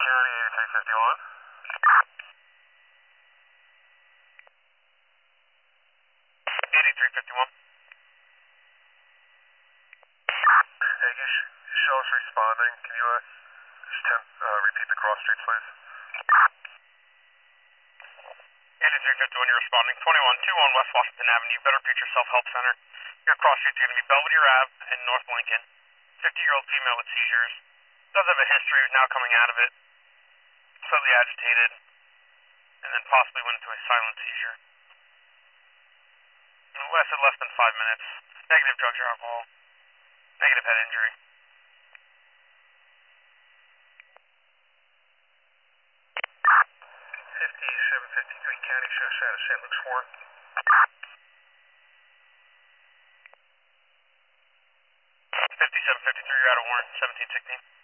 County 8351. 8351. Hey, you show us responding. Can you repeat the cross streets, please? 8351, you're responding. 2121 West Washington Avenue, Better Future Self-Help Center. Your cross streets are going to be Belvedere Ave and North Lincoln. 50-year-old female with seizures. Does have a history of now coming out of it. Slightly agitated. And then possibly went into a silent seizure. Lasted less than 5 minutes. Negative drugs or alcohol. Negative head injury. 5753 County Sheriff's out of St. Luke's Warren. 5753, you're out of Warren, 1716.